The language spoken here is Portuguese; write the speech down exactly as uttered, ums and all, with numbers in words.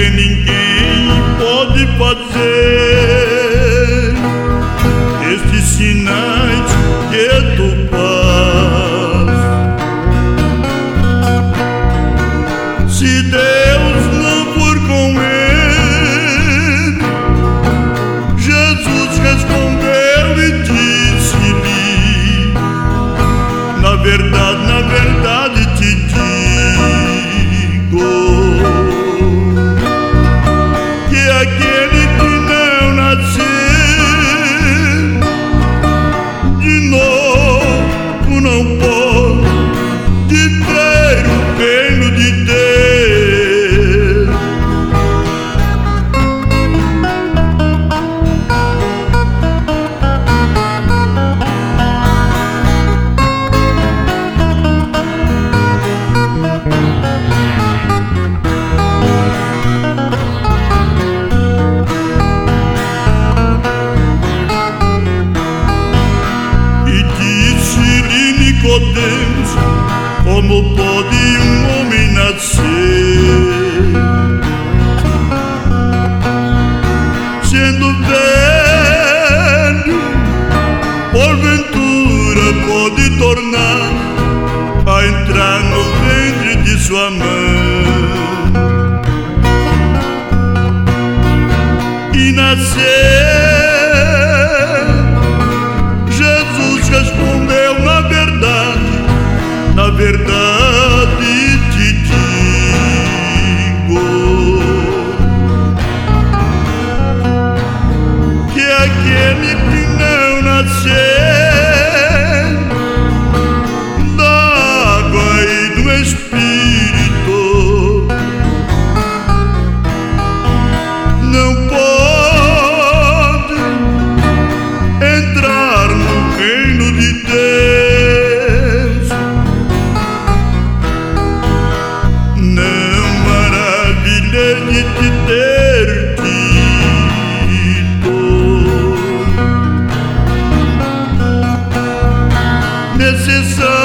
que ninguém pode fazer. Estes sinais que tu faz, se Deus não for com ele, Jesus respondeu e disse-lhe: na verdade, na verdade te digo que aquele que não nascer de novo não pode ver o reino de Deus. Nicodemos, como pode um homem nascer, sendo velho, porventura pode tornar a entrar no ventre de sua mãe e nascer? Jesus respondeu: na verdade, na verdade te digo que aquele que não nascer da água e do Espírito não pode entrar no reino de Deus. Não maravilhei de te ter dito, necessário